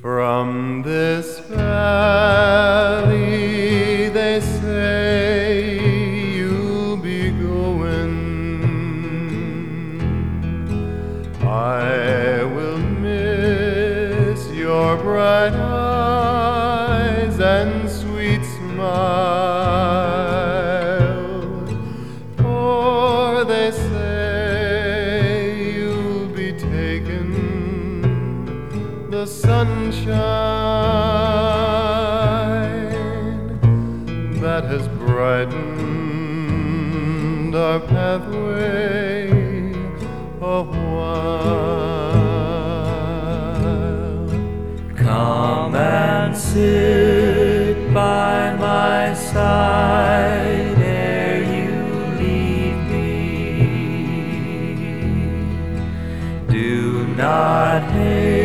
From this valley they say you'll be going. I will miss your bright eyes and sweet smile, for they say you'll be taken the sunshine that has brightened our pathway a while. Come and sit by my side ere you leave me. Do not hate